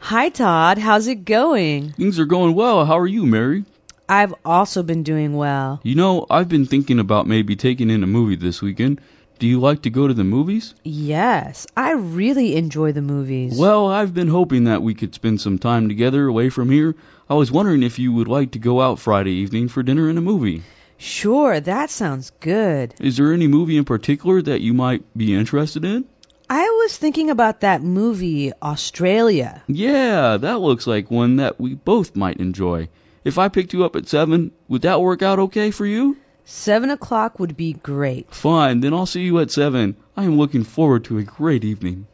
Hi, Todd. How's it going? Things are going well. How are you, Mary? I've also been doing well. You know, I've been thinking about maybe taking in a movie this weekend. Do you like to go to the movies? Yes, I really enjoy the movies. Well, I've been hoping that we could spend some time together away from here. I was wondering if you would like to go out Friday evening for dinner and a movie. Sure, that sounds good. Is there any movie in particular that you might be interested in? I was thinking about that movie, Australia. Yeah, that looks like one that we both might enjoy. If I picked you up at 7, would that work out okay for you? 7 o'clock would be great. Fine, then I'll see you at 7. I am looking forward to a great evening.